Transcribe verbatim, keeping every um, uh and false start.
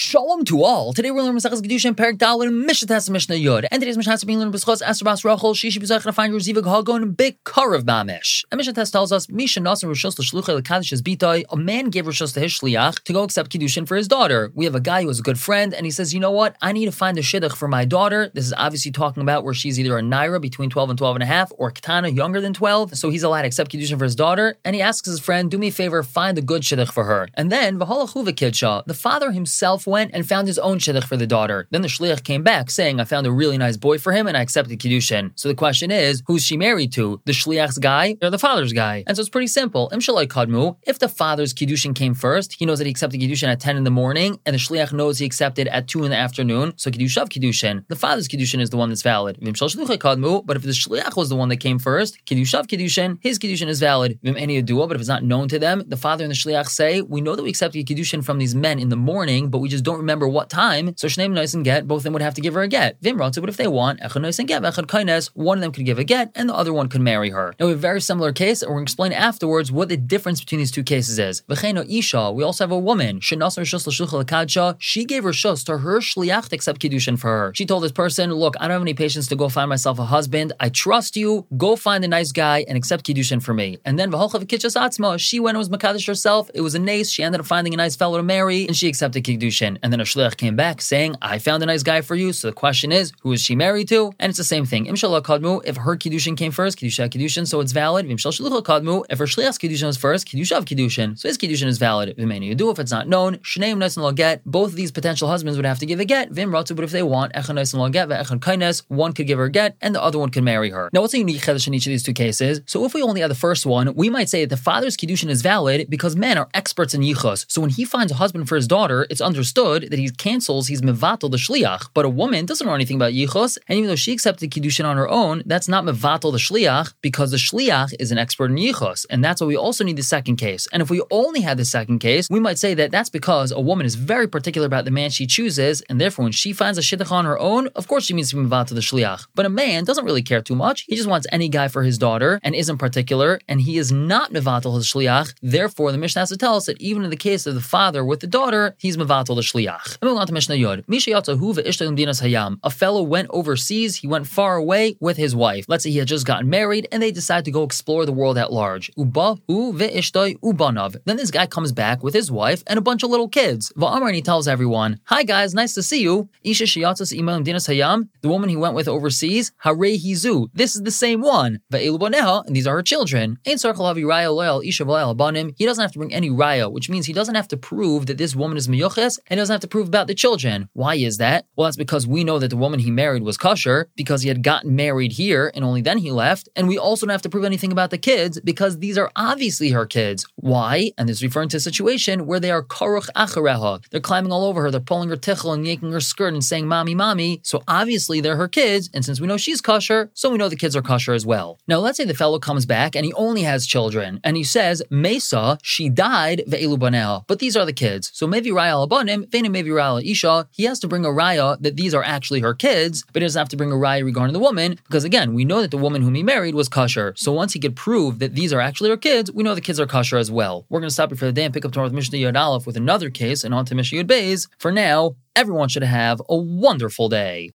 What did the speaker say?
Shalom to all. Today we're learning Masechus Kedushin Perek Daled Mishnah Mishnah Yud. And today's Mishnah is being learned B'schos Esther Bas Rachel. She should be to find your Zivug Hagon Big Karav Mamish. And Mishnah tells us Misha Nasan Rishos L'Shluchei L'Kadish His Bitay. A man gave Rishos to his shliach to go accept Kedushin for his daughter. We have a guy who is a good friend, and he says, you know what? I need to find a shidduch for my daughter. This is obviously talking about where she's either a naira between twelve and twelve and a half, or Ketana younger than twelve. So he's allowed to accept Kedushin for his daughter, and he asks his friend, do me a favor, find a good shidduch for her. And then V'halachu v'kidsha, the father himself went and found his own shidduch for the daughter. Then the shliach came back saying, I found a really nice boy for him and I accepted Kiddushin. So the question is, who's she married to? The shliach's guy or the father's guy? And so it's pretty simple. Im shalai kadmu, if the father's Kiddushin came first, he knows that he accepted Kiddushin at ten in the morning, and the shliach knows he accepted at two in the afternoon, so Kiddushav Kiddushin. The father's Kiddushin is the one that's valid. Vim shal shluchai kadmu, but if the shliach was the one that came first, Kiddushav Kiddushin, his Kiddushin is valid. Vim any adua, but if it's not known to them, the father and the shliach say, we know that we accepted Kiddushin from these men in the morning, but we just don't remember what time, so Shneim Nois and get, both of them would have to give her a get. Vim Ratzu, but if they want, Echad Nois and get, Echad Kaines, one of them could give a get, and the other one could marry her. Now we have a very similar case, and we're going to explain afterwards what the difference between these two cases is. V'cheino Isha, we also have a woman, Shenasar Shus L'Shlucha L'Kadsha, she gave her shus to her shliach to accept Kiddushin for her. She told this person, look, I don't have any patience to go find myself a husband, I trust you, go find a nice guy and accept Kiddushin for me. And then V'holcha V'kitchas Atzma, she went and was Makadish herself, it was a nace, she ended up finding a nice fellow to marry, and she accepted Kiddushin. And then a shliach came back saying, I found a nice guy for you, so the question is, who is she married to? And it's the same thing. Imshallah Kadmu, if her Kiddushin came first, Kiddusha Kiddushin, so it's valid. Imshal Shlucha Kadmu, if her shliach's Kiddushin was first, Kiddushav Kiddushin, so his Kiddushin is valid. Vimeni Yadu, if it's not known, Shneim Nois and get, both of these potential husbands would have to give a get. Vim Ratzu, but if they want, Echad Nois and get, Echad Kaines, one could give her a get, and the other one could marry her. Now, what's a unique chedesh in each of these two cases? So if we only have the first one, we might say that the father's Kiddushin is valid because men are experts in yichus. So when he finds a husband for his daughter, it's understood that he cancels, he's mevatel the shliach. But a woman doesn't know anything about yichus, and even though she accepted Kiddushin on her own, that's not mevatel the shliach because the shliach is an expert in yichus. And that's why we also need the second case. And if we only had the second case, we might say that that's because a woman is very particular about the man she chooses, and therefore when she finds a shidduch on her own, of course she means to be mevatel the shliach. But a man doesn't really care too much. He just wants any guy for his daughter and isn't particular, and he is not mevatel his shliach. Therefore, the Mishnah has to tell us that even in the case of the father with the daughter, he's mevatel the shliach. And moving on to Mishnah Yod. A fellow went overseas, he went far away with his wife. Let's say he had just gotten married and they decide to go explore the world at large. Uba hu ve'ishtay ubanav. Then this guy comes back with his wife and a bunch of little kids. Va'amar, and he tells everyone, hi guys, nice to see you. Isha shiyatzas imam dinas hayam, the woman he went with overseas, harei hizu, this is the same one. Ve'elu baneha, and these are her children. Ein tzarich lavi raya loyal isha v'layal banim. He doesn't have to bring any raya, which means he doesn't have to prove that this woman is miyuches, and he doesn't have to prove about the children. Why is that? Well, that's because we know that the woman he married was kosher, because he had gotten married here, and only then he left, and we also don't have to prove anything about the kids, because these are obviously her kids. Why? And this is referring to a situation where they are karuch achareha. They're climbing all over her, they're pulling her tichel and yanking her skirt and saying, mommy, mommy, so obviously they're her kids, and since we know she's kosher, so we know the kids are kosher as well. Now, let's say the fellow comes back, and he only has children, and he says, Mesa, she died, ve'elu baneha, but these are the kids, so maybe raya alabanim, ve'nim maybe raya isha, he has to bring a raya that these are actually her kids, but he doesn't have to bring a raya regarding the woman, because again, we know that the woman whom he married was kosher, so once he could prove that these are actually her kids, we know the kids are kosher as well. We're going to stop here for the day and pick up tomorrow with Mishnah Yud Aleph with another case, and on to Mishnah Yud Beis. For now, everyone should have a wonderful day.